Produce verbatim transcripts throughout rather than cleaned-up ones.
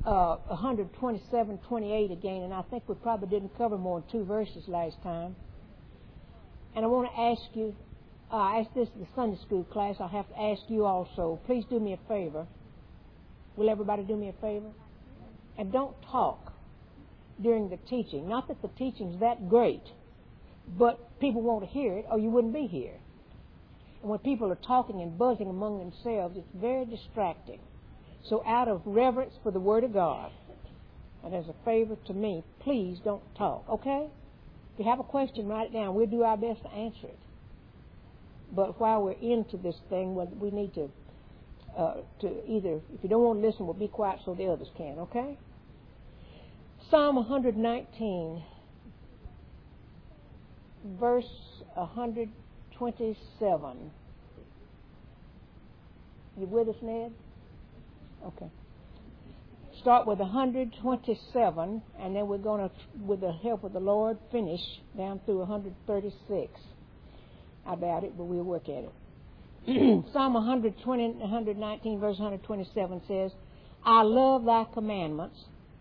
uh, one twenty-seven, twenty-eight again, and I think we probably didn't cover more than two verses last time. And I want to ask you, uh, I asked this in the Sunday school class, I have to ask you also, please do me a favor. Will everybody do me a favor? And don't talk during the teaching. Not that the teaching's that great, but people want to hear it or you wouldn't be here. And when people are talking and buzzing among themselves, it's very distracting. So out of reverence for the Word of God, and as a favor to me, please don't talk, okay? If you have a question, write it down. We'll do our best to answer it. But while we're into this thing, we need to, uh, to either, if you don't want to listen, we'll be quiet so the others can, okay? Psalm one nineteen, verse one twenty-seven. You with us, Ned? Okay. Start with one twenty-seven, and then we're going to, with the help of the Lord, finish down through one thirty-six. I doubt it, but we'll work at it. Psalm one twenty, one nineteen, verse one twenty-seven says, I love thy commandments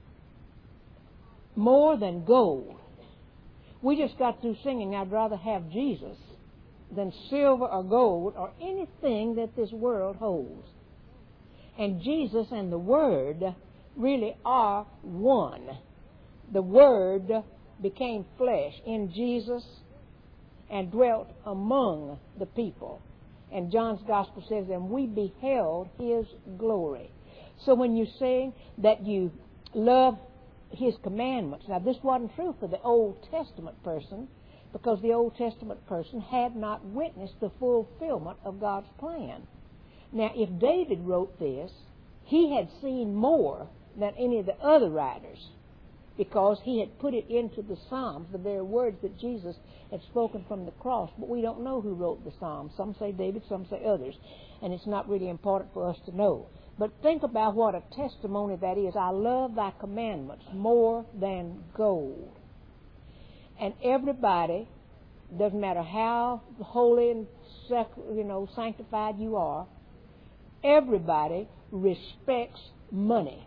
more than gold. We just got through singing, I'd rather have Jesus than silver or gold or anything that this world holds. And Jesus and the Word really are one. The Word became flesh in Jesus and dwelt among the people. And John's Gospel says, and we beheld His glory. So when you're saying that you love His commandments, now this wasn't true for the Old Testament person, because the Old Testament person had not witnessed the fulfillment of God's plan. Now, if David wrote this, he had seen more than any of the other writers, because he had put it into the Psalms, the very words that Jesus had spoken from the cross. But we don't know who wrote the Psalms. Some say David, some say others, and it's not really important for us to know. But think about what a testimony that is. I love thy commandments more than gold. And everybody, doesn't matter how holy and you know sanctified you are, everybody respects money,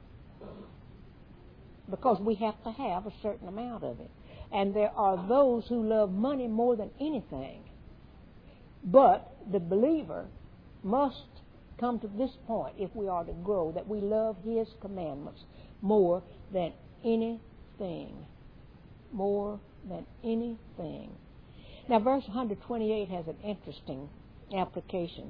because we have to have a certain amount of it. And there are those who love money more than anything. But the believer must come to this point, if we are to grow, that we love His commandments more than anything. More than anything. Now, verse one twenty-eight has an interesting application.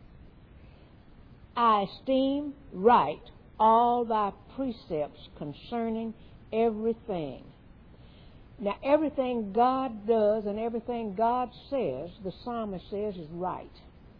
I esteem right all thy precepts concerning everything. Now, everything God does and everything God says, the psalmist says, is right.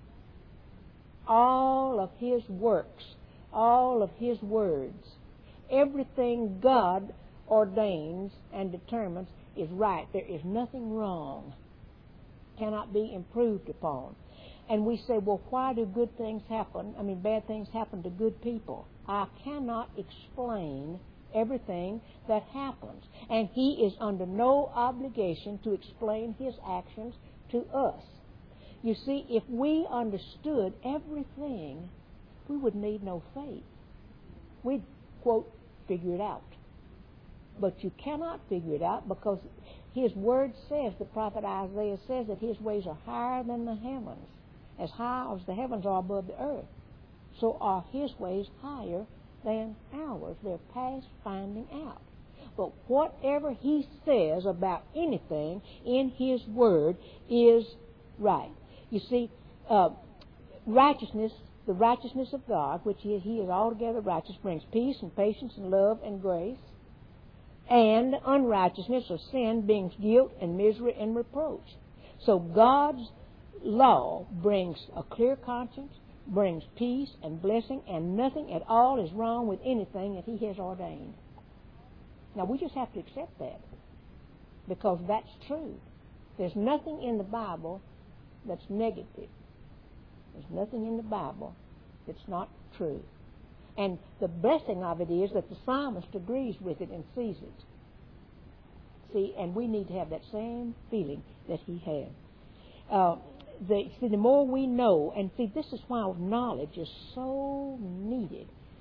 All of His works, all of His words, everything God ordains and determines is right. There is nothing wrong. Cannot be improved upon. And we say, well, why do good things happen? I mean, bad things happen to good people. I cannot explain everything that happens. And He is under no obligation to explain His actions to us. You see, if we understood everything, we would need no faith. We'd, quote, figure it out. But you cannot figure it out, because His Word says, the prophet Isaiah says, that His ways are higher than the heavens. As high as the heavens are above the earth, so are His ways higher than ours. They're past finding out. But whatever He says about anything in His Word is right. You see, uh, righteousness, the righteousness of God, which He, he is altogether righteous, brings peace and patience and love and grace. And unrighteousness or sin brings guilt and misery and reproach. So God's law brings a clear conscience, brings peace and blessing, and nothing at all is wrong with anything that He has ordained. Now, we just have to accept that, because that's true. There's nothing in the Bible that's negative. There's nothing in the Bible that's not true. And the blessing of it is that the psalmist agrees with it and sees it. See, and we need to have that same feeling that he had. Uh, the, see, the more we know, and see, this is why knowledge is so needed.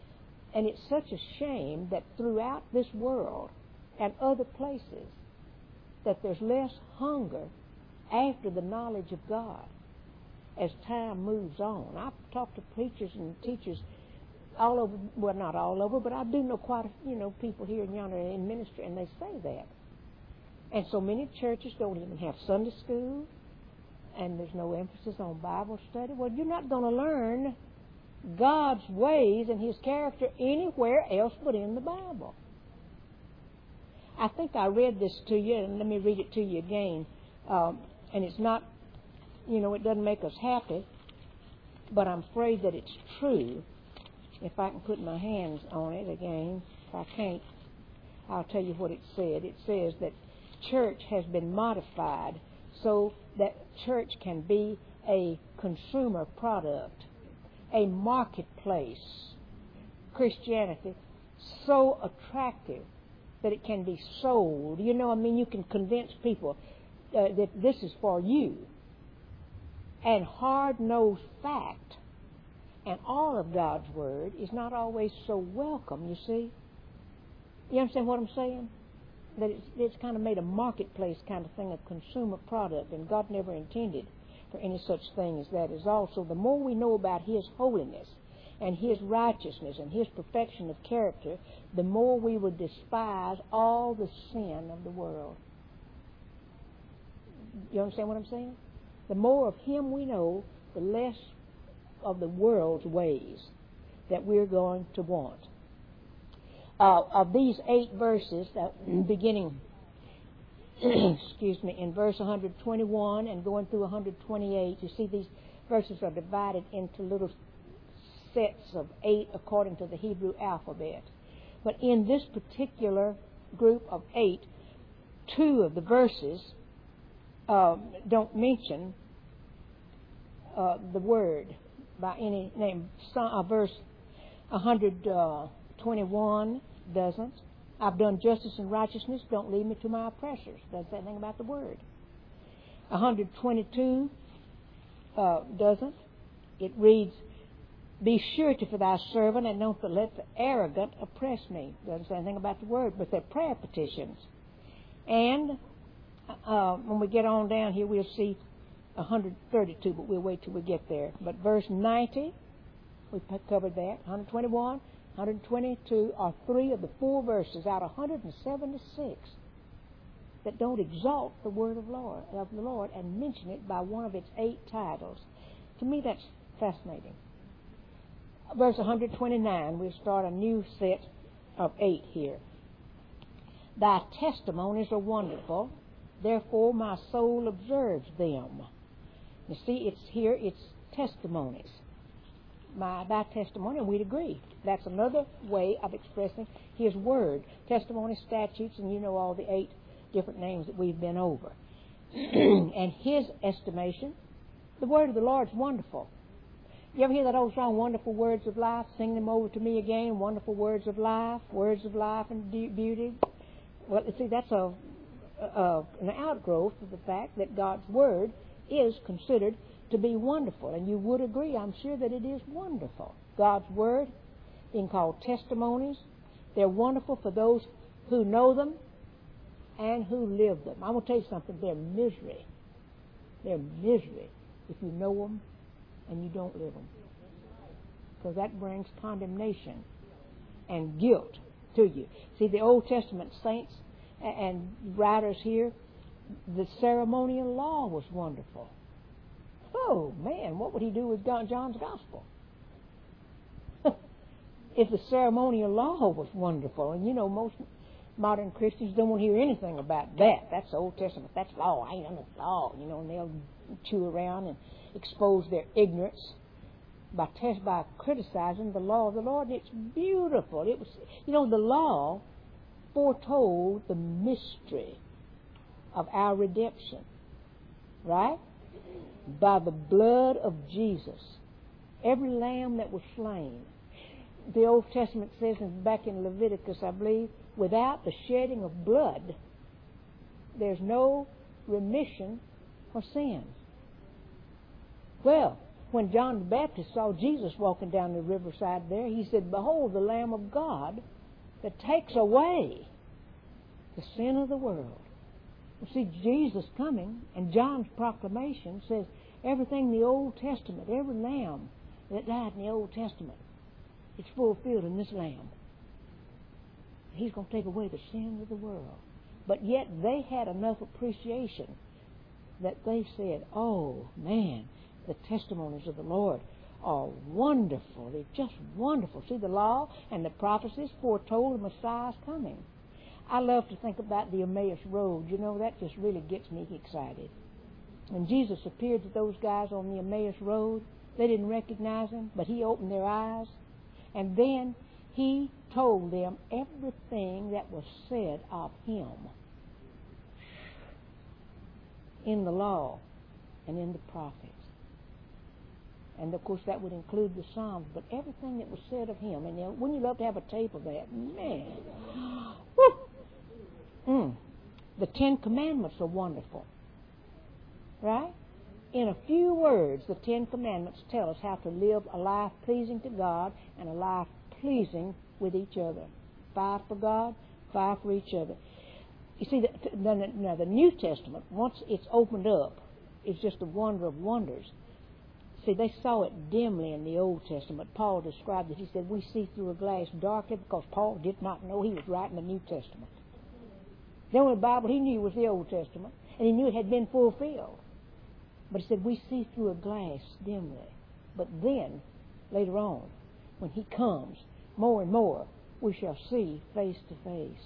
And it's such a shame that throughout this world and other places that there's less hunger after the knowledge of God as time moves on. I've talked to preachers and teachers all over, well, not all over, but I do know quite a, you know, people here and yonder in ministry, and they say that. And so many churches don't even have Sunday school, and there's no emphasis on Bible study. Well, you're not going to learn God's ways and His character anywhere else but in the Bible. I think I read this to you, and let me read it to you again. Um, and it's not, you know, it doesn't make us happy, but I'm afraid that it's true. If I can put my hands on it again, if I can't, I'll tell you what it said. It says that church has been modified so that church can be a consumer product, a marketplace. Christianity so attractive that it can be sold. You know, I mean, you can convince people uh, that this is for you. And hard-nosed fact and all of God's Word is not always so welcome, you see. You understand what I'm saying? That it's, it's kind of made a marketplace kind of thing, a consumer product, and God never intended for any such thing as that. Is also, the more we know about His holiness and His righteousness and His perfection of character, the more we would despise all the sin of the world. You understand what I'm saying? The more of Him we know, the less of the world's ways that we're going to want. Uh, of these eight verses, uh, beginning, excuse me, in verse one hundred twenty-one and going through one hundred twenty-eight, you see these verses are divided into little sets of eight according to the Hebrew alphabet. But in this particular group of eight, two of the verses uh, don't mention uh, the word by any name. Some, uh, verse one hundred twenty-one doesn't. I've done justice and righteousness. Don't lead me to my oppressors. Doesn't say anything about the word. one hundred twenty-two uh, doesn't. It reads, "Be surety for thy servant, and don't let the arrogant oppress me." Doesn't say anything about the word, but they're prayer petitions. And uh, when we get on down here, we'll see one hundred thirty-two, but we'll wait till we get there. But verse ninety, we've covered that. one hundred twenty-one, one hundred twenty-two are three of the four verses out of one hundred seventy-six that don't exalt the word of Lord of the Lord and mention it by one of its eight titles. To me, that's fascinating. Verse one hundred twenty-nine, we'll start a new set of eight here. Thy testimonies are wonderful, therefore my soul observes them. You see, it's here, it's testimonies. My, thy testimony, and we'd agree. That's another way of expressing His Word. Testimony, statutes, and you know all the eight different names that we've been over. And His estimation, the Word of the Lord's wonderful. You ever hear that old song, Wonderful Words of Life? Sing them over to me again. Wonderful words of life, words of life and beauty. Well, you see, that's a, a, an outgrowth of the fact that God's Word is considered to be wonderful. And you would agree, I'm sure, that it is wonderful. God's Word, being called testimonies, they're wonderful for those who know them and who live them. I'm going to tell you something, they're misery. They're misery if you know them and you don't live them. Because that brings condemnation and guilt to you. See, the Old Testament saints and writers here, the ceremonial law was wonderful. Oh, man, what would he do with John's Gospel? If the ceremonial law was wonderful, and you know, most modern Christians don't want to hear anything about that. That's the Old Testament. That's law. I ain't under law, you know, and they'll chew around and expose their ignorance by test by criticizing the law of the Lord. And it's beautiful. It was, you know, the law foretold the mystery of our redemption, right? By the blood of Jesus, every lamb that was slain. The Old Testament says, and back in Leviticus, I believe, without the shedding of blood, there's no remission for sins. Well, when John the Baptist saw Jesus walking down the riverside there, he said, "Behold, the Lamb of God that takes away the sin of the world." You see, Jesus coming, and John's proclamation says everything in the Old Testament, every lamb that died in the Old Testament, it's fulfilled in this Lamb. He's going to take away the sins of the world. But yet they had enough appreciation that they said, "Oh, man, the testimonies of the Lord are wonderful. They're just wonderful." See, the law and the prophecies foretold the Messiah's coming. I love to think about the Emmaus Road. You know, that just really gets me excited. When Jesus appeared to those guys on the Emmaus Road, they didn't recognize him, but he opened their eyes. And then he told them everything that was said of him in the law and in the prophets. And, of course, that would include the Psalms, but everything that was said of him. And you know, wouldn't you love to have a tape of that? Man. Woo! Mm. The Ten Commandments are wonderful. Right? In a few words, the Ten Commandments tell us how to live a life pleasing to God and a life pleasing with each other. Five for God, five for each other. You see, the, the, now the New Testament, once it's opened up, is just a wonder of wonders. See, they saw it dimly in the Old Testament. Paul described it. He said, "We see through a glass darkly," because Paul did not know he was writing the New Testament. The only Bible he knew was the Old Testament, and he knew it had been fulfilled. But he said, "We see through a glass dimly." But then, later on, when he comes, more and more, we shall see face to face.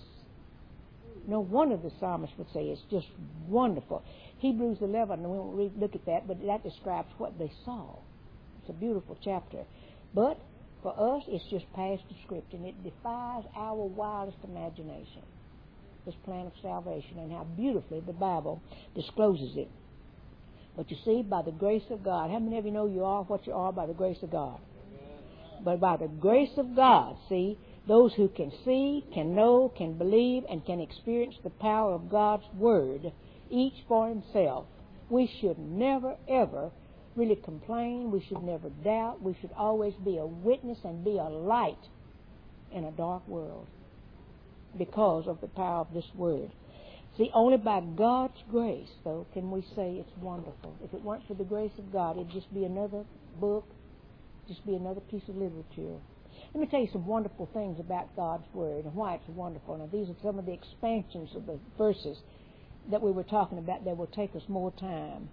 No wonder the psalmist would say it's just wonderful. Hebrews eleven, we won't read, look at that, but that describes what they saw. It's a beautiful chapter. But for us, it's just past description. It defies our wildest imagination, this plan of salvation, and how beautifully the Bible discloses it. But you see, by the grace of God, how many of you know you are what you are by the grace of God? Amen. But by the grace of God, see, those who can see, can know, can believe, and can experience the power of God's Word, each for himself, we should never, ever really complain. We should never doubt. We should always be a witness and be a light in a dark world because of the power of this Word. See, only by God's grace, though, can we say it's wonderful. If it weren't for the grace of God, it'd just be another book, just be another piece of literature. Let me tell you some wonderful things about God's Word and why it's wonderful. Now, these are some of the expansions of the verses that we were talking about that will take us more time.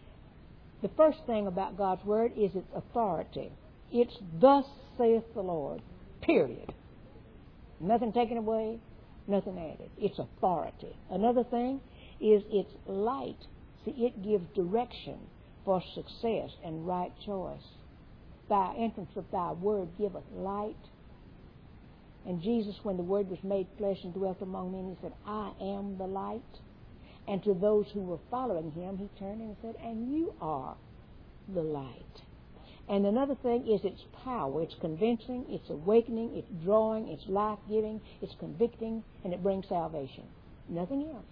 The first thing about God's Word is its authority. It's "Thus saith the Lord," period. Nothing taken away, nothing added. It's authority. Another thing is its light. See, it gives direction for success and right choice. Thy entrance of thy word giveth light. And Jesus, when the Word was made flesh and dwelt among men, he said, "I am the light." And to those who were following him, he turned and said, "And you are the light." And another thing is its power. It's convincing, it's awakening, it's drawing, it's life-giving, it's convicting, and it brings salvation. Nothing else.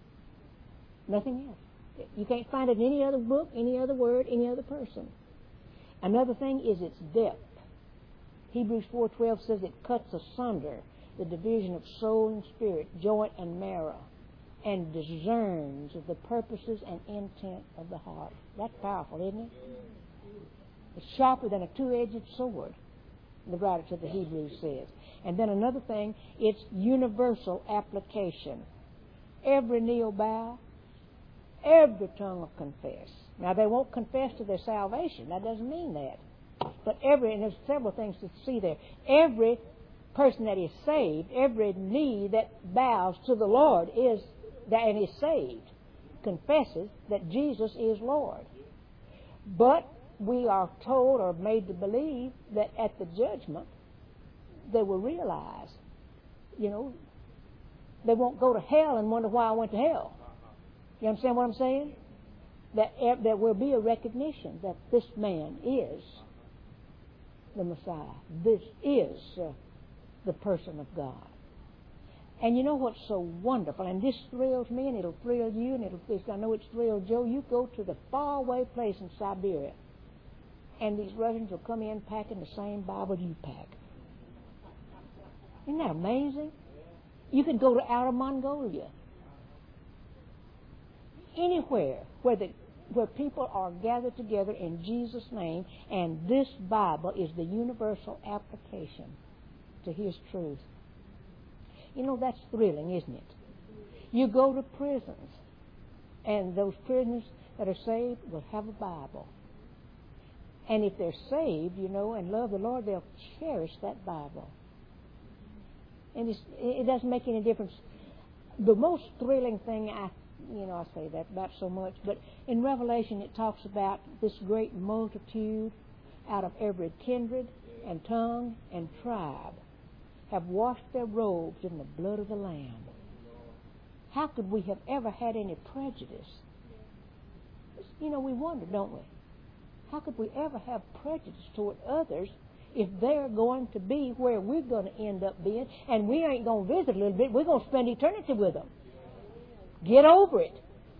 Nothing else. You can't find it in any other book, any other word, any other person. Another thing is its depth. Hebrews four twelve says it cuts asunder the division of soul and spirit, joint and marrow, and discerns of the purposes and intent of the heart. That's powerful, isn't it? It's sharper than a two-edged sword, the writer to the Hebrews says. And then another thing, it's universal application. Every knee will bow, every tongue will confess. Now, they won't confess to their salvation. That doesn't mean that. But every, and there's several things to see there. Every person that is saved, every knee that bows to the Lord is that and is saved, confesses that Jesus is Lord. But we are told or made to believe that at the judgment, they will realize, you know, they won't go to hell and wonder why I went to hell. You understand what I'm saying? That there will be a recognition that this man is the Messiah. This is uh, the person of God. And you know what's so wonderful, and this thrills me, and it'll thrill you, and it'll, I know it's thrilled Joe. You go to the faraway place in Siberia, and these Russians will come in packing the same Bible you pack. Isn't that amazing? You can go to Outer Mongolia. Anywhere where the where people are gathered together in Jesus' name, and this Bible is the universal application to His truth. You know, that's thrilling, isn't it? You go to prisons, and those prisoners that are saved will have a Bible. And if they're saved, you know, and love the Lord, they'll cherish that Bible. And it's, it doesn't make any difference. The most thrilling thing, I, you know, I say that about so much, but in Revelation it talks about this great multitude out of every kindred and tongue and tribe have washed their robes in the blood of the Lamb. How could we have ever had any prejudice? You know, we wonder, don't we? How could we ever have prejudice toward others if they're going to be where we're going to end up being, and we ain't going to visit a little bit, we're going to spend eternity with them. Get over it.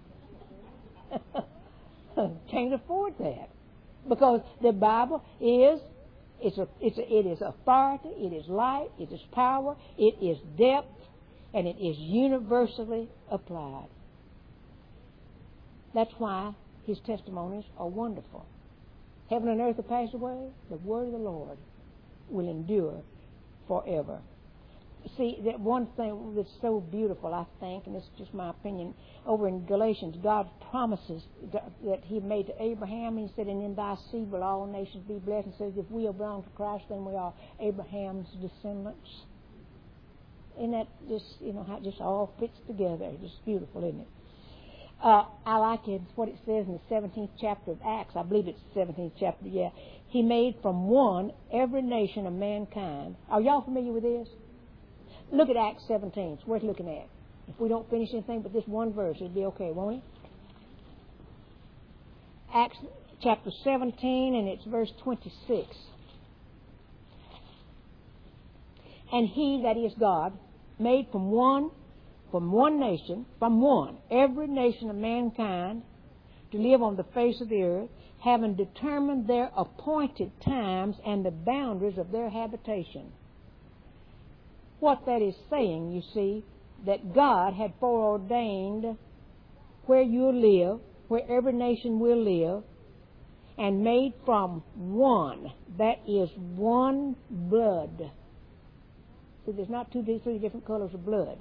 Can't afford that. Because the Bible is, it's a, it's a, it is authority, it is light, it is power, it is depth, and it is universally applied. That's why His testimonies are wonderful. Heaven and earth will pass away, the word of the Lord will endure forever. See, that one thing that's so beautiful, I think, and this is just my opinion, over in Galatians, God promises that He made to Abraham. He said, and in thy seed will all nations be blessed. And says, if we belong to Christ, then we are Abraham's descendants. Isn't that just, you know, how it just all fits together? Just beautiful, isn't it? Uh, I like it, what it says in the seventeenth chapter of Acts. I believe it's the seventeenth chapter, yeah. He made from one every nation of mankind. Are y'all familiar with this? Look at Acts seventeen. It's worth looking at. If we don't finish anything but this one verse, it'll be okay, won't it? Acts chapter seventeen, and it's verse twenty-six. And He, that is God, made from one From one nation, from one, every nation of mankind to live on the face of the earth, having determined their appointed times and the boundaries of their habitation. What that is saying, you see, that God had foreordained where you'll live, where every nation will live, and made from one, that is one blood. See, there's not two, three different colors of blood.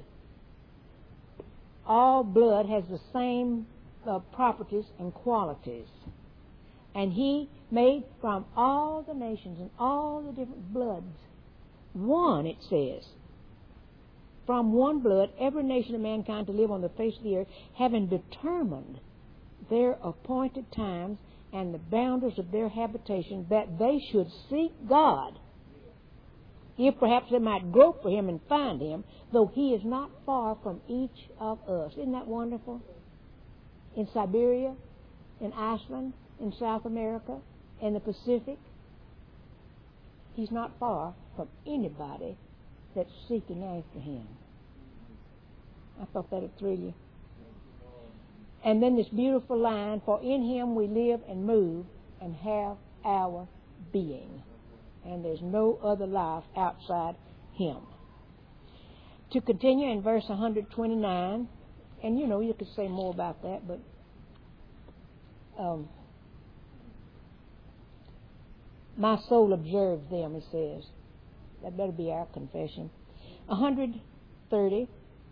All blood has the same uh, properties and qualities. And He made from all the nations and all the different bloods one, it says. From one blood, every nation of mankind to live on the face of the earth, having determined their appointed times and the boundaries of their habitation, that they should seek God, if perhaps they might grope for Him and find Him, though He is not far from each of us. Isn't that wonderful? In Siberia, in Iceland, in South America, in the Pacific, He's not far from anybody that's seeking after Him. I thought that would thrill you. And then this beautiful line, for in Him we live and move and have our being. And there's no other life outside Him. To continue in verse one twenty-nine, and you know, you could say more about that, but um, my soul observes them, He says. That better be our confession. one thirty,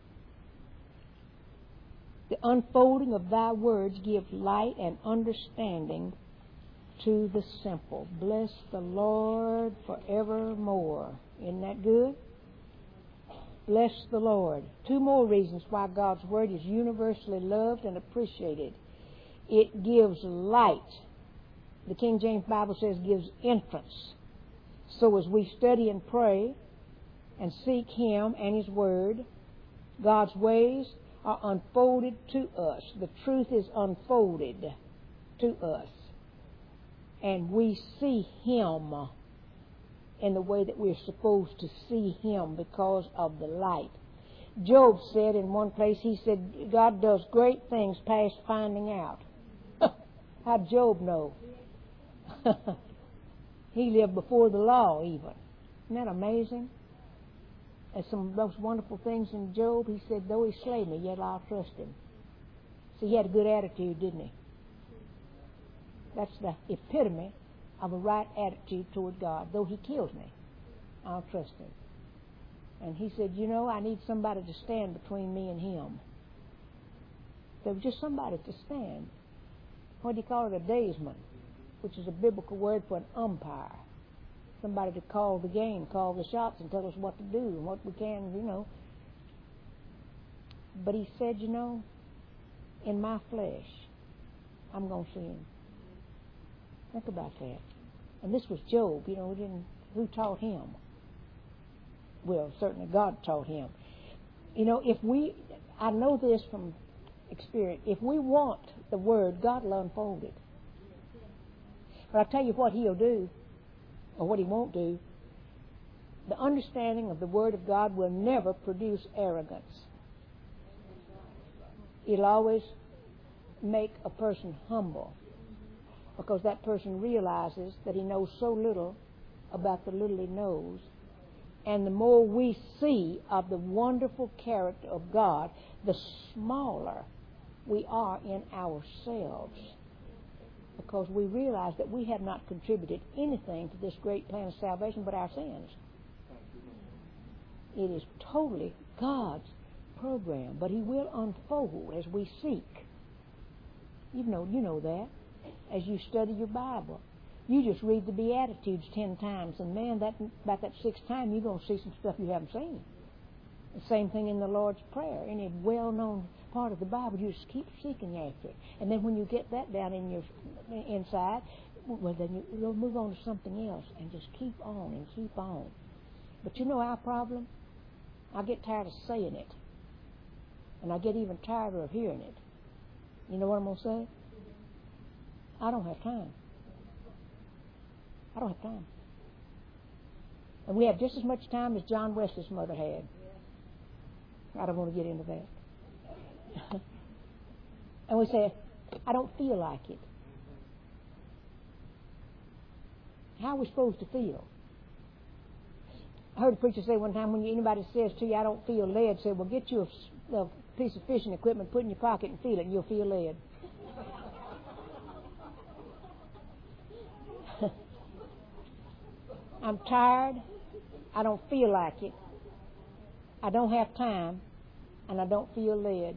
the unfolding of thy words gives light and understanding to the simple. Bless the Lord forevermore. Isn't that good? Bless the Lord. Two more reasons why God's Word is universally loved and appreciated. It gives light. The King James Bible says gives entrance. So as we study and pray and seek Him and His Word, God's ways are unfolded to us. The truth is unfolded to us. And we see Him in the way that we're supposed to see Him because of the light. Job said in one place, he said, God does great things past finding out. How'd Job know? He lived before the law even. Isn't that amazing? And some of the most wonderful things in Job, he said, though he slay me, yet I'll trust him. See, he had a good attitude, didn't he? That's the epitome of a right attitude toward God. Though he kills me, I'll trust him. And he said, you know, I need somebody to stand between me and him. There was just somebody to stand. What do you call it? A daysman, which is a biblical word for an umpire. Somebody to call the game, call the shots, and tell us what to do and what we can, you know. But he said, you know, in my flesh, I'm going to see him. Think about that. And this was Job, you know, we didn't, who taught him? Well, certainly God taught him. You know, if we, I know this from experience, if we want the Word, God will unfold it. But I tell you what He'll do, or what He won't do. The understanding of the Word of God will never produce arrogance. It'll always make a person humble, because that person realizes that he knows so little about the little he knows. And the more we see of the wonderful character of God, the smaller we are in ourselves, because we realize that we have not contributed anything to this great plan of salvation but our sins. It is totally God's program, but He will unfold as we seek. You know, you know that. As you study your Bible, you just read the Beatitudes ten times, and man, that about that sixth time, you're going to see some stuff you haven't seen. The same thing in the Lord's Prayer. Any well-known part of the Bible, you just keep seeking after it. And then when you get that down in your inside, well, then you, you'll move on to something else and just keep on and keep on. But you know our problem? I get tired of saying it. And I get even tired of hearing it. You know what I'm going to say? I don't have time. I don't have time. And we have just as much time as John Wesley's mother had. I don't want to get into that. And we say, I don't feel like it. How are we supposed to feel? I heard a preacher say one time, when anybody says to you, I don't feel led, say, well, get you a, a piece of fishing equipment, put it in your pocket and feel it, and you'll feel led. I'm tired. I don't feel like it. I don't have time, and I don't feel led.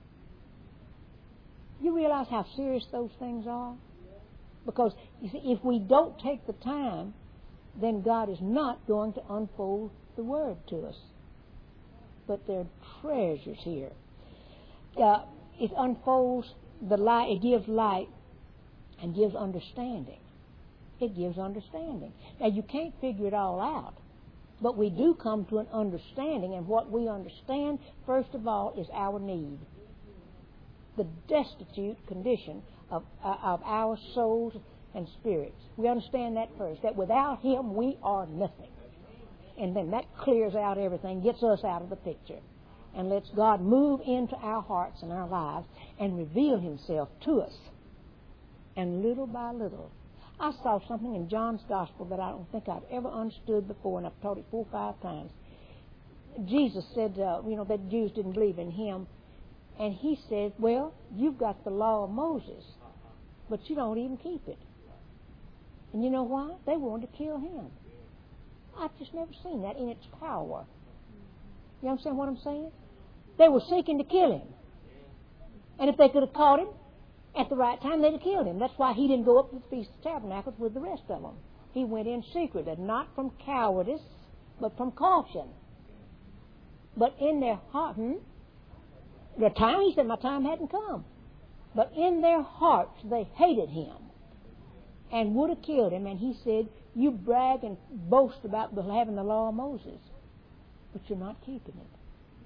You realize how serious those things are? Because you see, if we don't take the time, then God is not going to unfold the Word to us. But there are treasures here. Uh, it unfolds the light. It gives light and gives understanding. It gives understanding. Now, you can't figure it all out, but we do come to an understanding, and what we understand, first of all, is our need. The destitute condition of, uh, of our souls and spirits. We understand that first, that without Him we are nothing. And then that clears out everything, gets us out of the picture, and lets God move into our hearts and our lives and reveal Himself to us. And little by little, I saw something in John's Gospel that I don't think I've ever understood before, and I've taught it four or five times. Jesus said, uh, you know, that Jews didn't believe in Him. And He said, well, you've got the law of Moses, but you don't even keep it. And you know why? They wanted to kill Him. I've just never seen that in its power. You understand what I'm saying? They were seeking to kill Him. And if they could have caught Him at the right time, they'd have killed Him. That's why He didn't go up to the Feast of Tabernacles with the rest of them. He went in secret, and not from cowardice, but from caution. But in their heart, hmm? The time, He said, my time hadn't come. But in their hearts, they hated Him and would have killed Him. And He said, you brag and boast about having the law of Moses, but you're not keeping it.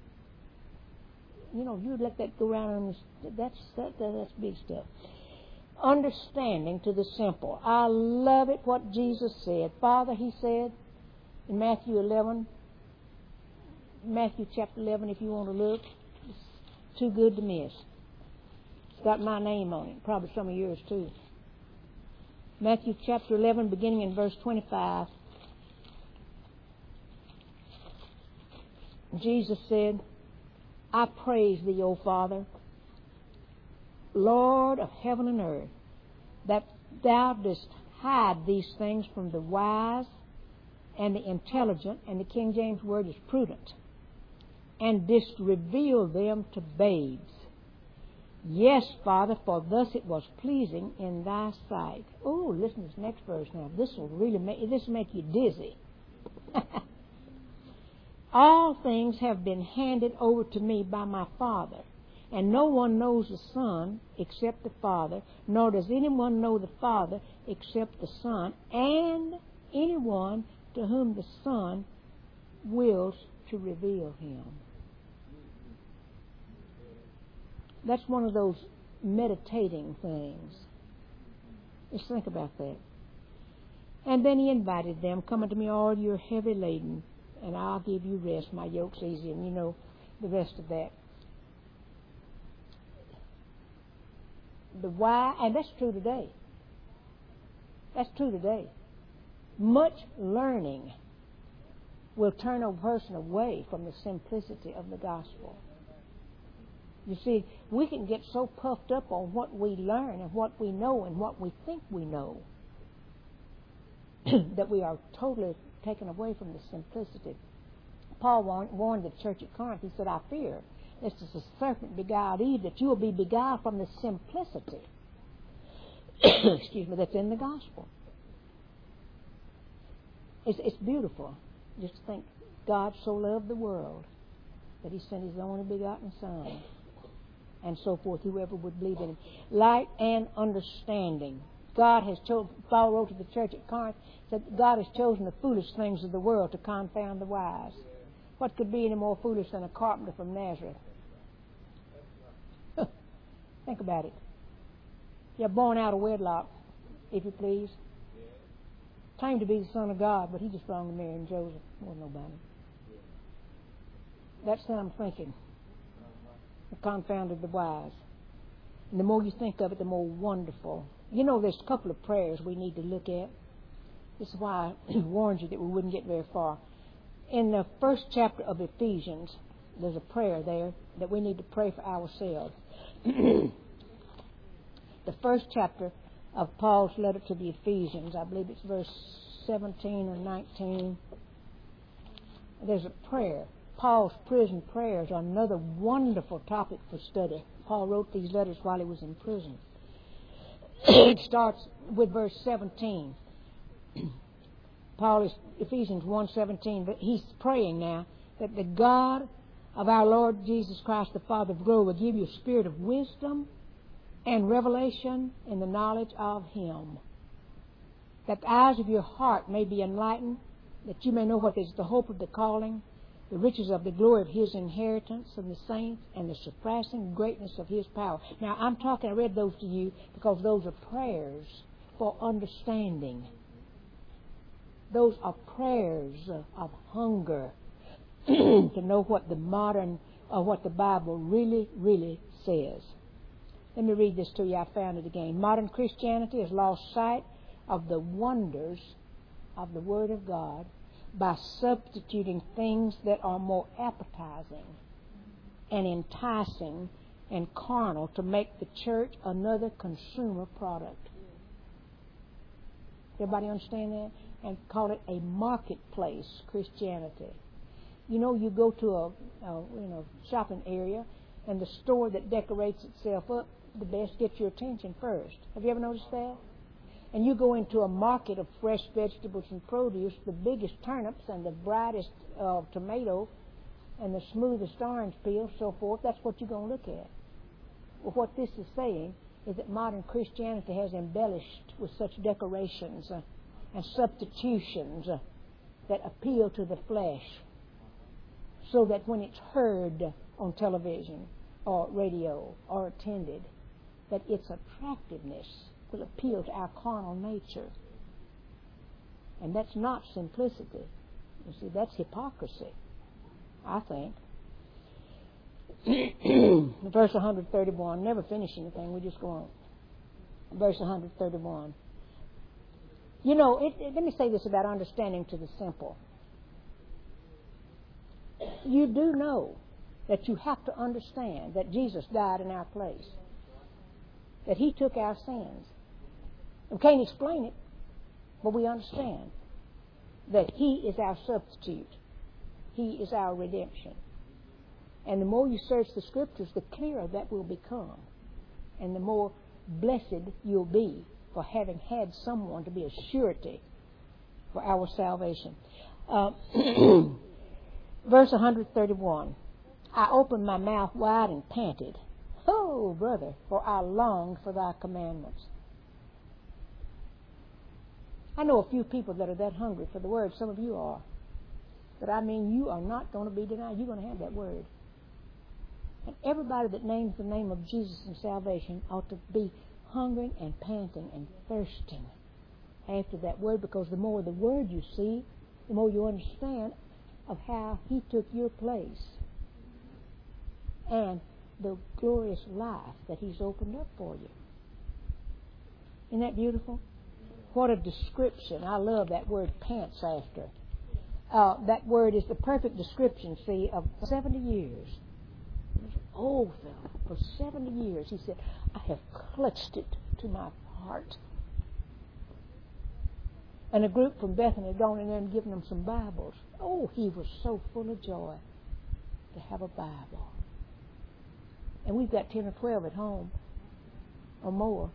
You know, you'd let that go around, and that's, that, that's big stuff. Understanding to the simple. I love it what Jesus said. Father, He said in Matthew eleven, Matthew chapter eleven, if you want to look, it's too good to miss. It's got my name on it, probably some of yours too. Matthew chapter eleven, beginning in verse twenty-five. Jesus said, I praise thee, O Father, Lord of heaven and earth, that thou didst hide these things from the wise and the intelligent, and the King James word is prudent, and didst reveal them to babes. Yes, Father, for thus it was pleasing in thy sight. Oh, listen to this next verse now. This will really make, this will make you dizzy. All things have been handed over to me by my Father, and no one knows the Son except the Father, nor does anyone know the Father except the Son, and anyone to whom the Son wills to reveal him. That's one of those meditating things. Just think about that. And then he invited them, come unto me all you are heavy laden, and I'll give you rest. My yoke's easy, and you know the rest of that. The why, and that's true today. That's true today. Much learning will turn a person away from the simplicity of the gospel. You see, we can get so puffed up on what we learn and what we know and what we think we know that we are totally taken away from the simplicity. Paul warned the church at Corinth. He said, I fear, lest as the serpent beguiled Eve, that you will be beguiled from the simplicity excuse me, that's in the gospel. It's, it's beautiful. Just think, God so loved the world that he sent his only begotten Son, and so forth, whoever would believe in him. Light and understanding. God has chosen, Paul wrote to the church at Corinth, said God has chosen the foolish things of the world to confound the wise. What could be any more foolish than a carpenter from Nazareth? Think about it. You're born out of wedlock, if you please. Claimed to be the Son of God, but he just wronged Mary and Joseph. Wasn't nobody. That's what I'm thinking. It confounded the wise. And the more you think of it, the more wonderful. You know, there's a couple of prayers we need to look at. This is why I warned you that we wouldn't get very far. In the first chapter of Ephesians, there's a prayer there that we need to pray for ourselves. The first chapter of Paul's letter to the Ephesians, I believe it's verse seventeen or nineteen. There's a prayer. Paul's prison prayers are another wonderful topic for study. Paul wrote these letters while he was in prison. It starts with verse seventeen. Paul is Ephesians one seventeen, but he's praying now that the God of our Lord Jesus Christ, the Father of glory, will give you a spirit of wisdom and revelation in the knowledge of him, that the eyes of your heart may be enlightened, that you may know what is the hope of the calling, the riches of the glory of his inheritance in the saints, and the surpassing greatness of his power. Now, I'm talking, I read those to you because those are prayers for understanding. Those are prayers of hunger to know what the modern, or what the Bible really, really says. Let me read this to you. I found it again. Modern Christianity has lost sight of the wonders of the Word of God by substituting things that are more appetizing and enticing and carnal to make the church another consumer product. Everybody understand that? And call it a marketplace Christianity. You know, you go to a, a you know shopping area, and the store that decorates itself up the best gets your attention first. Have you ever noticed that? And you go into a market of fresh vegetables and produce, the biggest turnips and the brightest uh, tomato and the smoothest orange peel, so forth, that's what you're going to look at. Well, what this is saying is that modern Christianity has embellished with such decorations uh, and substitutions uh, that appeal to the flesh, so that when it's heard on television or radio or attended, that its attractiveness will appeal to our carnal nature. And that's not simplicity. You see, that's hypocrisy, I think. Verse one thirty-one, never finish anything, we just go on. Verse one thirty-one. You know, it, it, let me say this about understanding to the simple. You do know that you have to understand that Jesus died in our place, that He took our sins. We can't explain it, but we understand that He is our substitute. He is our redemption. And the more you search the Scriptures, the clearer that will become. And the more blessed you'll be for having had someone to be a surety for our salvation. Uh, verse one thirty-one. I opened my mouth wide and panted. Oh, brother, for I longed for thy commandments. I know a few people that are that hungry for the Word. Some of you are. But I mean, you are not going to be denied. You're going to have that Word. And everybody that names the name of Jesus in salvation ought to be hungering and panting and thirsting after that Word, because the more the Word you see, the more you understand of how He took your place and the glorious life that He's opened up for you. Isn't that beautiful? What a description. I love that word, pants after. Uh, that word is the perfect description, see, of seventy years. Old fellow, for seventy years, he said, I have clutched it to my heart. And a group from Bethany had gone in there and given him some Bibles. Oh, he was so full of joy to have a Bible. And we've got ten or twelve at home or more.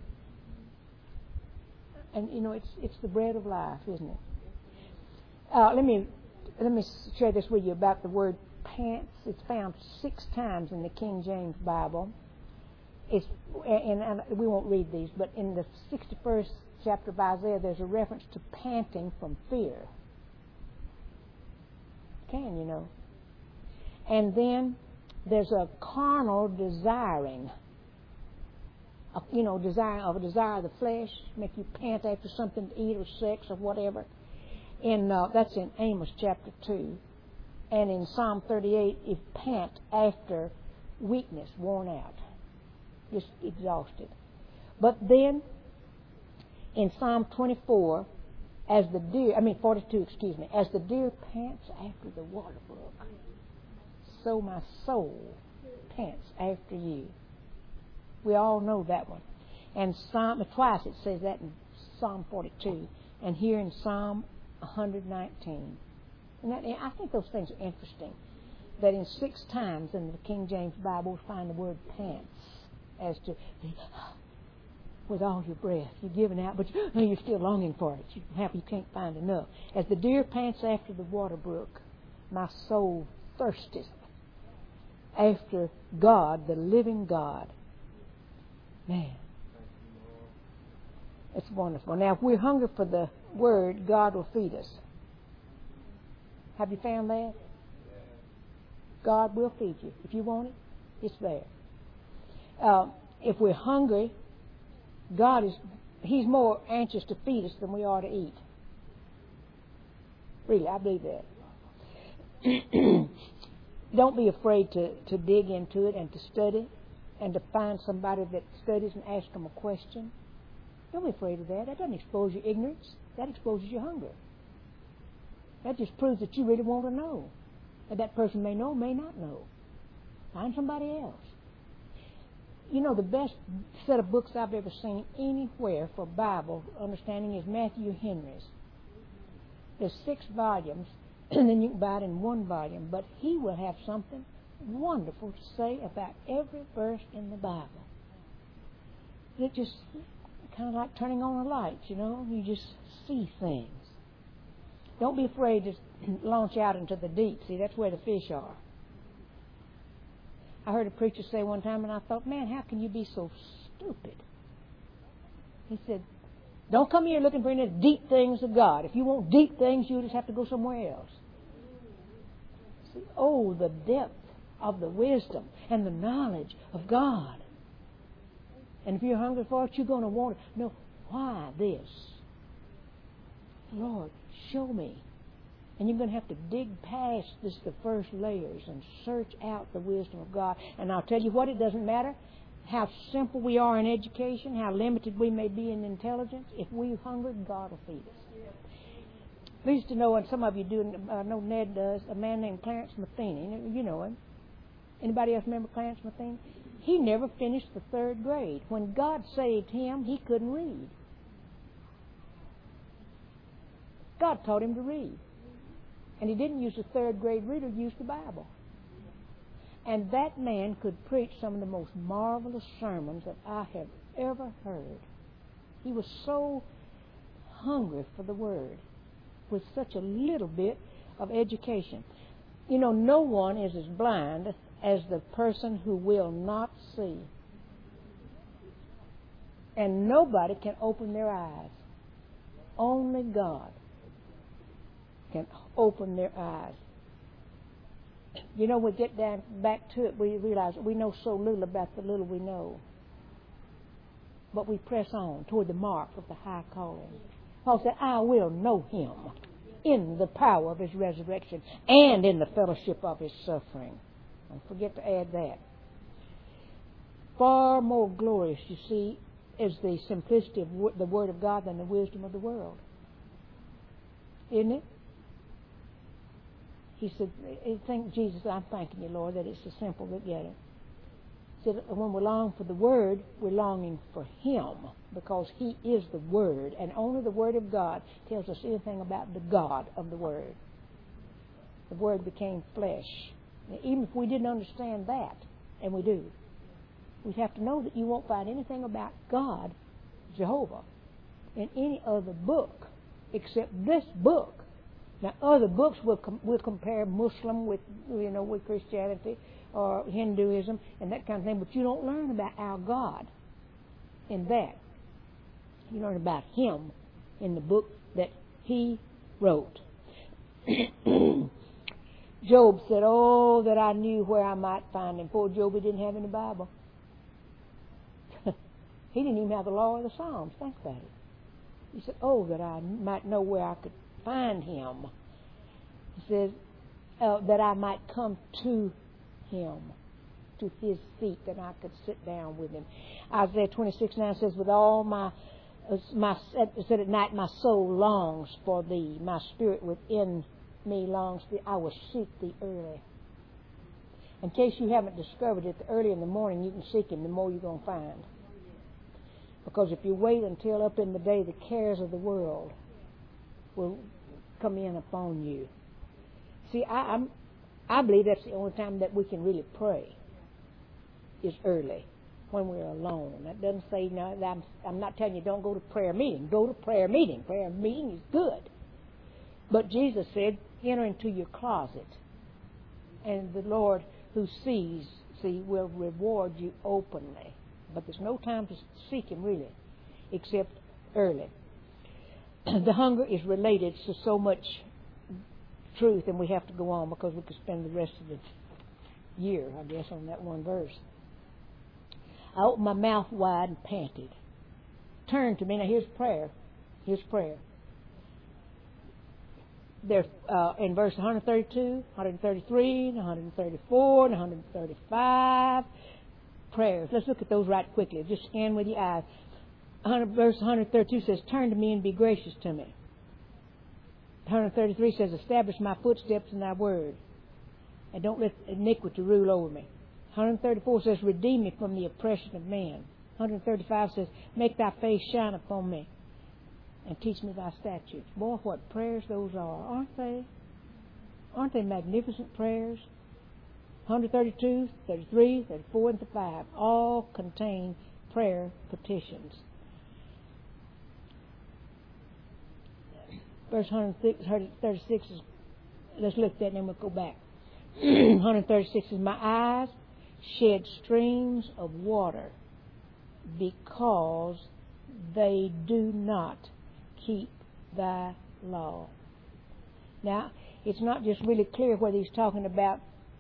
And, you know, it's it's the bread of life, isn't it? Uh, let me let me share this with you about the word pants. It's found six times in the King James Bible. It's and, and we won't read these, but in the sixty-first chapter of Isaiah, there's a reference to panting from fear. Can you know? And then there's a carnal desiring. A, you know, desire of a desire of the flesh, make you pant after something to eat or sex or whatever. In uh, that's in Amos chapter two, and in Psalm thirty-eight, it pant after weakness, worn out, just exhausted. But then in Psalm twenty-four, as the deer, I mean forty-two, excuse me, as the deer pants after the water brook, so my soul pants after you. We all know that one. And Psalm, twice it says that in Psalm forty-two, and here in Psalm one nineteen. And that, I think those things are interesting, that in six times in the King James Bible we find the word pants, as to with all your breath. You're giving out, but you're still longing for it. You're happy you can't find enough. As the deer pants after the water brook, my soul thirsteth after God, the living God. Man, it's wonderful. Now, if we're hungry for the Word, God will feed us. Have you found that? God will feed you. If you want it, it's there. Uh, if we're hungry, God is, He's more anxious to feed us than we are to eat. Really, I believe that. Don't be afraid to, to dig into it and to study and to find somebody that studies and ask them a question. Don't be afraid of that. That doesn't expose your ignorance. That exposes your hunger. That just proves that you really want to know. And that person may know, may not know. Find somebody else. You know, the best set of books I've ever seen anywhere for Bible understanding is Matthew Henry's. There's six volumes, and then you can buy it in one volume, but he will have something wonderful to say about every verse in the Bible. It just kind of like turning on a light, you know. You just see things. Don't be afraid to launch out into the deep. See, that's where the fish are. I heard a preacher say one time, and I thought, man, how can you be so stupid? He said, don't come here looking for any deep things of God. If you want deep things, you just have to go somewhere else. See, oh, the depth of the wisdom and the knowledge of God. And if you're hungry for it, you're going to want to know, why this? Lord, show me. And you're going to have to dig past this, the first layers, and search out the wisdom of God. And I'll tell you what, it doesn't matter how simple we are in education, how limited we may be in intelligence. If we hunger, God will feed us. I used to know, and some of you do, I know Ned does, a man named Clarence Matheny. You know him. Anybody else remember Clarence Matheny? He never finished the third grade. When God saved him, he couldn't read. God taught him to read. And he didn't use the third grade reader, he used the Bible. And that man could preach some of the most marvelous sermons that I have ever heard. He was so hungry for the Word with such a little bit of education. You know, no one is as blind as the person who will not see. And nobody can open their eyes. Only God can open their eyes. You know, we get down back to it, we realize we know so little about the little we know. But we press on toward the mark of the high calling. Paul said, I will know him in the power of his resurrection and in the fellowship of his suffering. Don't forget to add that. Far more glorious, you see, is the simplicity of the Word of God than the wisdom of the world. Isn't it? He said, thank Jesus, I'm thanking you, Lord, that it's the simple that get it. He said, when we long for the Word, we're longing for Him, because He is the Word, and only the Word of God tells us anything about the God of the Word. The Word became flesh. Now, even if we didn't understand that, and we do, we'd have to know that you won't find anything about God, Jehovah, in any other book except this book. Now, other books will com- will compare Muslim with, you know, with Christianity or Hinduism and that kind of thing, but you don't learn about our God in that. You learn about Him in the book that He wrote. Job said, oh, that I knew where I might find Him. Poor Job, he didn't have any Bible. He didn't even have the law of the Psalms. Think about it. He said, oh, that I might know where I could find Him. He says, uh, that I might come to Him, to His feet, that I could sit down with Him. Isaiah twenty-six nine says, with all my, uh, my said at night, my soul longs for Thee. My spirit within me longs for Thee. I will seek Thee early. In case you haven't discovered it, the earlier in the morning you can seek Him, the more you're going to find. Because if you wait until up in the day, the cares of the world will come in upon you. See, I, I'm, I believe that's the only time that we can really pray is early, when we're alone. That doesn't say, no, I'm, I'm not telling you don't go to prayer meeting. Go to prayer meeting. Prayer meeting is good. But Jesus said, enter into your closet, and the Lord who sees, see, will reward you openly. But there's no time to seek Him, really, except early. The hunger is related to so much truth, and we have to go on because we could spend the rest of the year, I guess, on that one verse. I opened my mouth wide and panted. Turn to me. Now, here's prayer. Here's prayer. There, uh, in verse one thirty-two, one thirty-three, one thirty-four, and one thirty-five, prayers. Let's look at those right quickly. Just scan with your eyes. Verse one thirty-two says, turn to me and be gracious to me. one thirty-three says, establish my footsteps in Thy word, and don't let iniquity rule over me. one thirty-four says, redeem me from the oppression of man. one thirty-five says, make Thy face shine upon me, and teach me Thy statutes. Boy, what prayers those are, aren't they? Aren't they magnificent prayers? one thirty-two, thirty-three, thirty-four, and thirty-five all contain prayer petitions. Verse one thirty-six is, let's look at that and then we'll go back. one thirty-six is, my eyes shed streams of water because they do not keep Thy law. Now, it's not just really clear whether he's talking about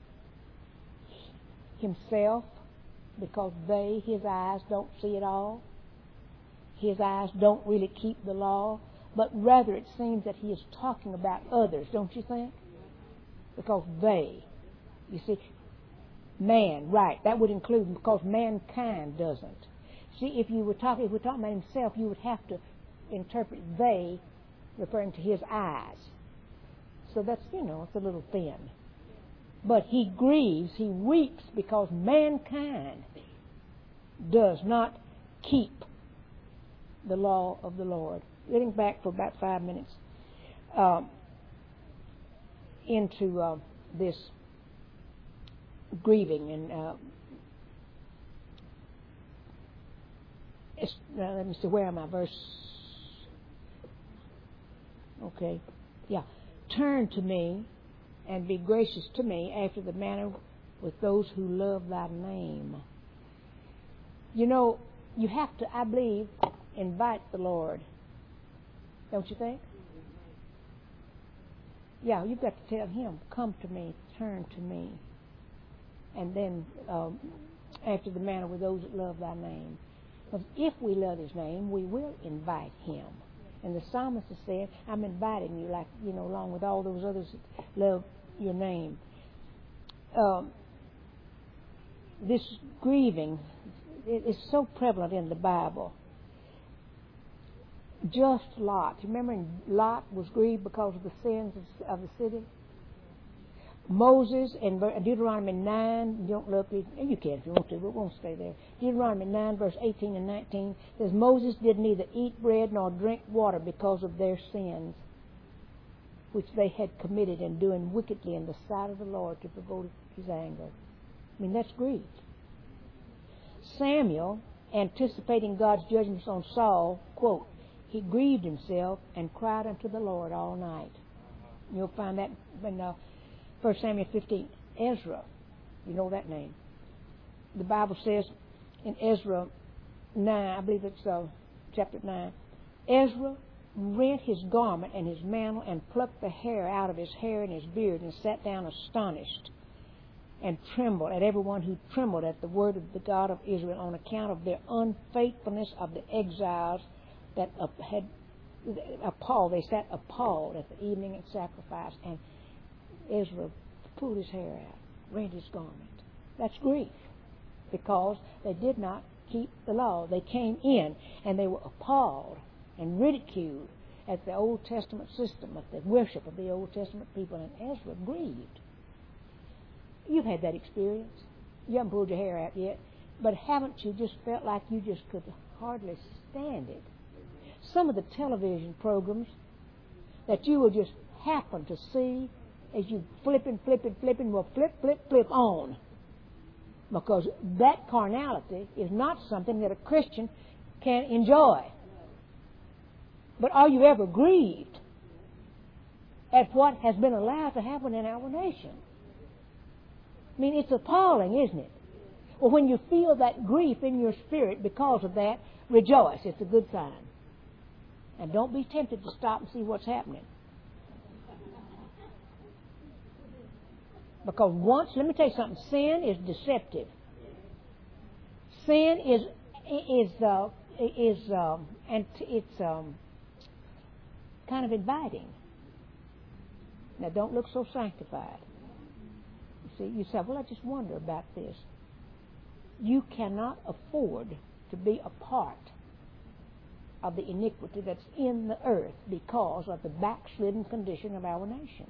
himself, because they, his eyes, don't see it all. His eyes don't really keep the law, but rather it seems that he is talking about others, don't you think? Because they, you see, Man, right. That would include, because mankind doesn't. See, if you were talking, if we're talking about himself, you would have to interpret they referring to his eyes. So that's, you know, it's a little thin. But he grieves, he weeps because mankind does not keep the law of the Lord. Getting back for about five minutes um, into uh, this grieving and uh, now let me see, where am I? Verse. Okay, yeah. Turn to me and be gracious to me after the manner with those who love thy name. You know, you have to, I believe, invite the Lord. Don't you think? Yeah, you've got to tell him, come to me, turn to me. And then, um, after the manner with those that love thy name. Because if we love his name, we will invite him. And the psalmist has said, I'm inviting you, like, you know, along with all those others that love your name. Um, this grieving is so prevalent in the Bible. Just Lot. Remember, Lot was grieved because of the sins of, of the city? Moses in Deuteronomy nine, you don't look, you can if you want to, but we won't stay there. Deuteronomy nine, verse eighteen and nineteen says, Moses did neither eat bread nor drink water because of their sins, which they had committed in doing wickedly in the sight of the Lord to provoke his anger. I mean, that's grief. Samuel, anticipating God's judgments on Saul, quote, he grieved himself and cried unto the Lord all night. You'll find that in uh, First Samuel fifteen. Ezra, you know that name. The Bible says in Ezra nine, I believe it's uh, chapter nine, Ezra rent his garment and his mantle and plucked the hair out of his hair and his beard and sat down astonished and trembled at everyone who trembled at the word of the God of Israel on account of their unfaithfulness of the exiles that had appalled. They sat appalled at the evening sacrifice, and Ezra pulled his hair out, rent his garment. That's grief, because they did not keep the law. They came in and they were appalled and ridiculed at the Old Testament system, at the worship of the Old Testament people, and Ezra grieved. You've had that experience. You haven't pulled your hair out yet, but haven't you just felt like you just could hardly stand it? Some of the television programs that you will just happen to see as you flipping, flipping, flipping, will flip, flip, flip on. Because that carnality is not something that a Christian can enjoy. But are you ever grieved at what has been allowed to happen in our nation? I mean, it's appalling, isn't it? Well, when you feel that grief in your spirit because of that, rejoice. It's a good sign. And don't be tempted to stop and see what's happening. Because once, let me tell you something, sin is deceptive. Sin is is uh, is um, and it's um, kind of inviting. Now, don't look so sanctified. You see, you say, "Well, I just wonder about this." You cannot afford to be a part of the iniquity that's in the earth because of the backslidden condition of our nation.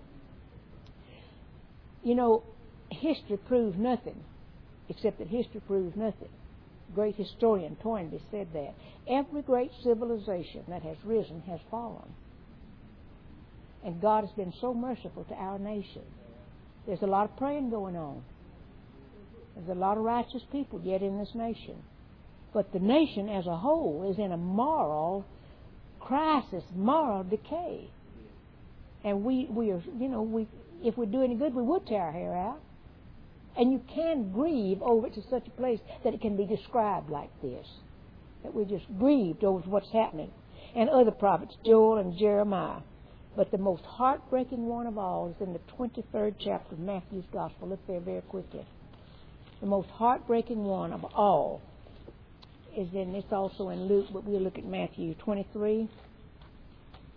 You know, history proves nothing, except that history proves nothing. Great historian Toynbee said that. Every great civilization that has risen has fallen. And God has been so merciful to our nation. There's a lot of praying going on. There's a lot of righteous people yet in this nation. But the nation as a whole is in a moral crisis, moral decay. And we, we are, you know, we, if we'd do any good, we would tear our hair out. And you can grieve over it to such a place that it can be described like this. That we're just grieved over what's happening. And other prophets, Joel and Jeremiah. But the most heartbreaking one of all is in the twenty-third chapter of Matthew's Gospel. Look there very quickly. The most heartbreaking one of all is in, it's also in Luke, but we'll look at Matthew twenty-three.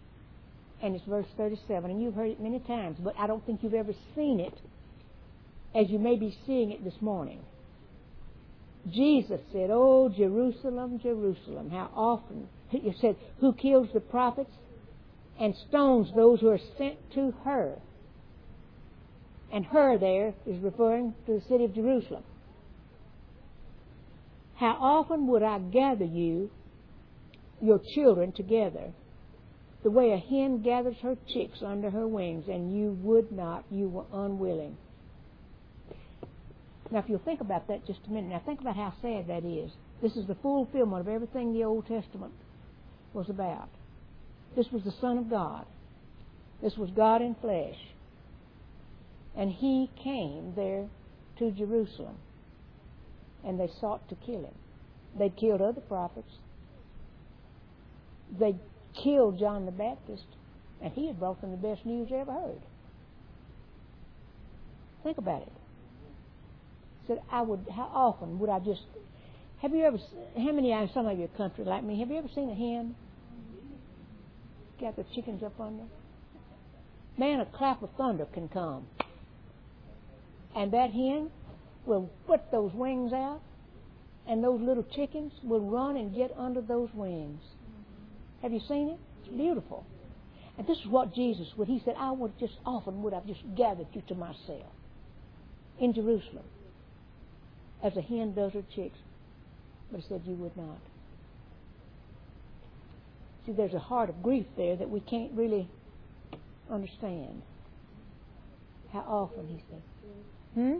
And it's verse thirty-seven. And you've heard it many times, but I don't think you've ever seen it as you may be seeing it this morning. Jesus said, "Oh, Jerusalem, Jerusalem, how often," he said, "who kills the prophets and stones those who are sent to her." And her there is referring to the city of Jerusalem. "How often would I gather you, your children, together, the way a hen gathers her chicks under her wings, and you would not, you were unwilling." Now, if you'll think about that just a minute, now think about how sad that is. This is the fulfillment of everything the Old Testament was about. This was the Son of God. This was God in flesh. And He came there to Jerusalem, and they sought to kill Him. They'd killed other prophets. They killed John the Baptist, and he had brought them the best news they ever heard. Think about it. Said, I would. How often would I just? Have you ever? How many? Some of your country like me. Have you ever seen a hen? Got the chickens up under. Man, a clap of thunder can come, and that hen will put those wings out, and those little chickens will run and get under those wings. Have you seen it? It's beautiful. And this is what Jesus would. He said, I would just often would have just gathered you to myself in Jerusalem, as a hen does her chicks. But He said you would not. See, there's a heart of grief there that we can't really understand. How often, He said. Hmm?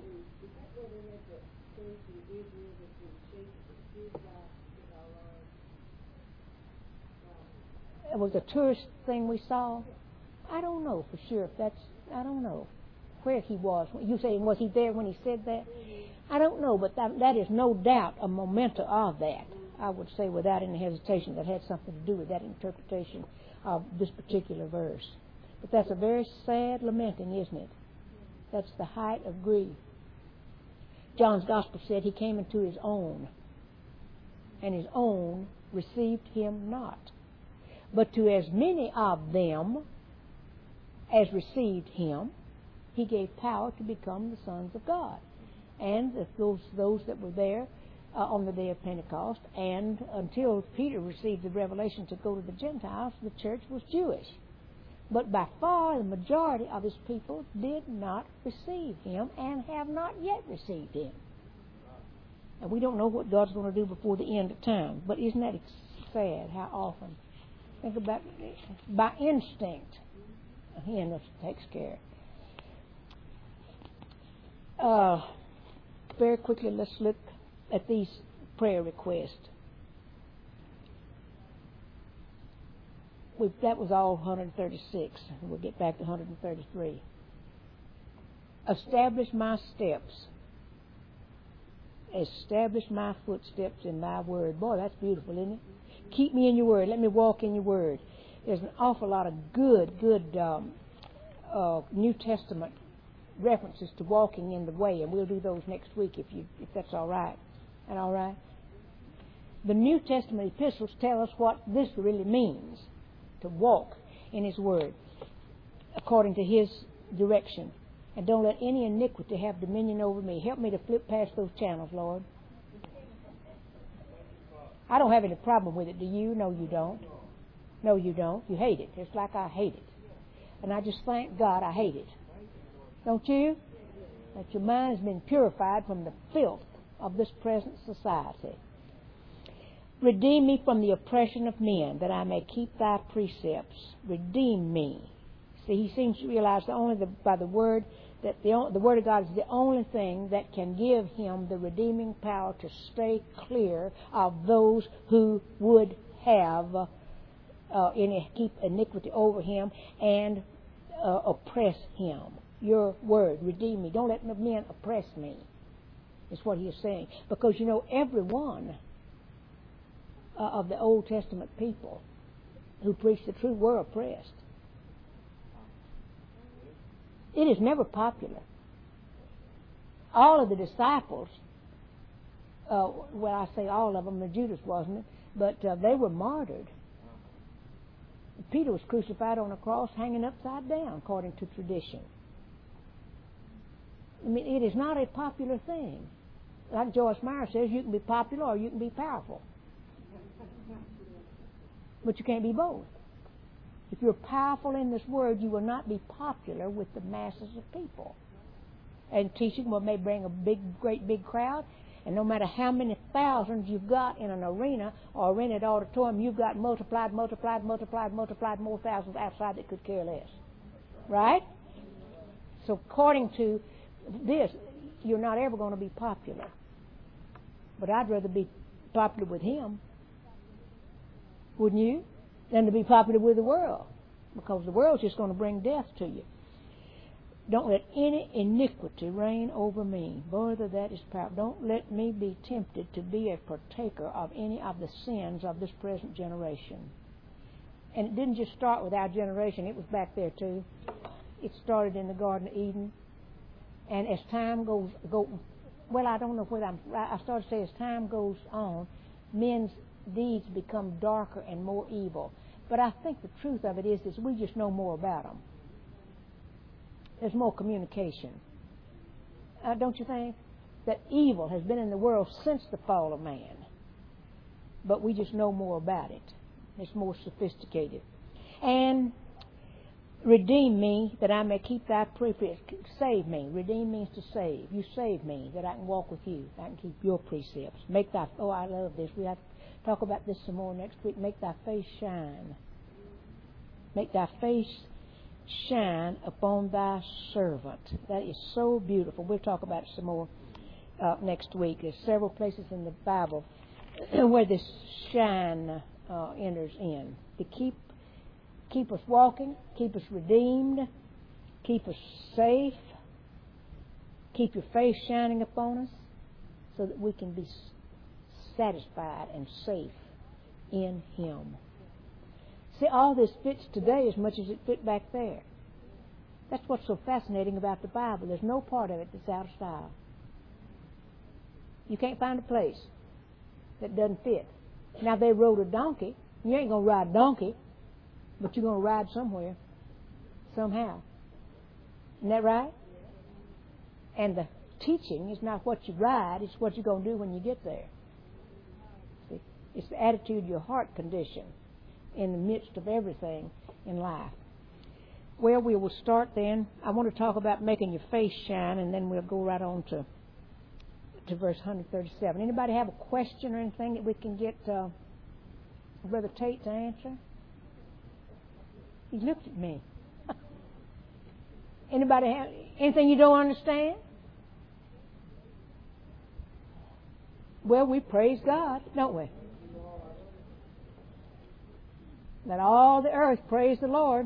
It was a tourist thing we saw. I don't know for sure if that's, I don't know where he was. You saying, was he there when he said that? I don't know, but that, that is no doubt a memento of that. I would say without any hesitation that had something to do with that interpretation of this particular verse. But that's a very sad lamenting, isn't it? That's the height of grief. John's Gospel said He came into His own, and His own received Him not. But to as many of them as received Him, He gave power to become the sons of God. And those those that were there uh, on the day of Pentecost, and until Peter received the revelation to go to the Gentiles, the church was Jewish. But by far the majority of His people did not receive Him and have not yet received Him. And we don't know what God's going to do before the end of time. But isn't that sad how often? Think about it. By instinct, a hen takes care. Uh, very quickly, let's look at these prayer requests. We've, that was all one hundred thirty-six. We'll get back to one hundred thirty-three. Establish my steps. Establish my footsteps in Thy word. Boy, that's beautiful, isn't it? Keep me in your word. Let me walk in your word. There's an awful lot of good, good um, uh, New Testament references to walking in the way, and we'll do those next week if you if that's all right. And all right? The New Testament epistles tell us what this really means, to walk in His word according to His direction. And don't let any iniquity have dominion over me. Help me to flip past those channels, Lord. I don't have any problem with it, do you? No, you don't. No, you don't. You hate it. It's like I hate it. And I just thank God I hate it. Don't you? That your mind has been purified from the filth of this present society. Redeem me from the oppression of men, that I may keep Thy precepts. Redeem me. See, he seems to realize that only the, by the Word, that the, the Word of God is the only thing that can give him the redeeming power to stay clear of those who would have uh, any, keep iniquity over him and uh, oppress him. Your Word, redeem me. Don't let men oppress me, is what he is saying. Because, you know, every one uh, of the Old Testament people who preached the truth were oppressed. It is never popular. All of the disciples, uh, well, I say all of them, Judas wasn't it, but uh, they were martyred. Peter was crucified on a cross hanging upside down, according to tradition. I mean, it is not a popular thing. Like Joyce Meyer says, you can be popular or you can be powerful. But you can't be both. If you're powerful in this word, you will not be popular with the masses of people. And teaching will may bring a big, great big crowd, and no matter how many thousands you've got in an arena or a rented auditorium, you've got multiplied, multiplied, multiplied, multiplied more thousands outside that could care less. Right? So according to this, you're not ever going to be popular. But I'd rather be popular with Him, wouldn't you, than to be popular with the world, because the world's just going to bring death to you. Don't let any iniquity reign over me. Brother, that is powerful. Don't let me be tempted to be a partaker of any of the sins of this present generation. And it didn't just start with our generation. It was back there too. It started in the Garden of Eden. And as time goes, go, well, I don't know whether I'm, I started to say as time goes on, men's deeds become darker and more evil. But I think the truth of it is, is we just know more about them. There's more communication. Uh, don't you think? That evil has been in the world since the fall of man. But we just know more about it. It's more sophisticated. And redeem me that I may keep thy precepts. Save me. Redeem means to save. You save me that I can walk with you. I can keep your precepts. Make thy, oh, I love this. We have to talk about this some more next week. Make thy face shine. Make thy face shine upon thy servant. That is so beautiful. We'll talk about it some more uh, next week. There's several places in the Bible where this shine uh, enters in. To keep keep us walking, keep us redeemed, keep us safe, keep your face shining upon us so that we can be satisfied and safe in Him. See, all this fits today as much as it fit back there. That's what's so fascinating about the Bible. There's no part of it that's out of style. You can't find a place that doesn't fit. Now, they rode a donkey. You ain't going to ride a donkey, but you're going to ride somewhere, somehow. Isn't that right? And the teaching is not what you ride, it's what you're going to do when you get there. See? It's the attitude, your heart condition in the midst of everything in life. Well, we will start then. I want to talk about making your face shine, and then we'll go right on to to verse one thirty-seven. Anybody have a question or anything that we can get uh, Brother Tate to answer? He looked at me. Anybody have anything you don't understand? Well, we praise God, don't we? Let all the earth praise the Lord.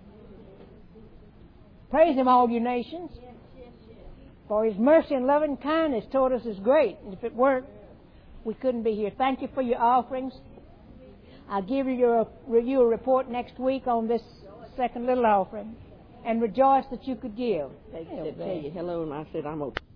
Praise Him, all you nations. For His mercy and loving kindness toward us is great. And if it weren't, we couldn't be here. Thank you for your offerings. I'll give you your review report next week on this second little offering. And rejoice that you could give. They said, tell you hello, and I said, I'm okay.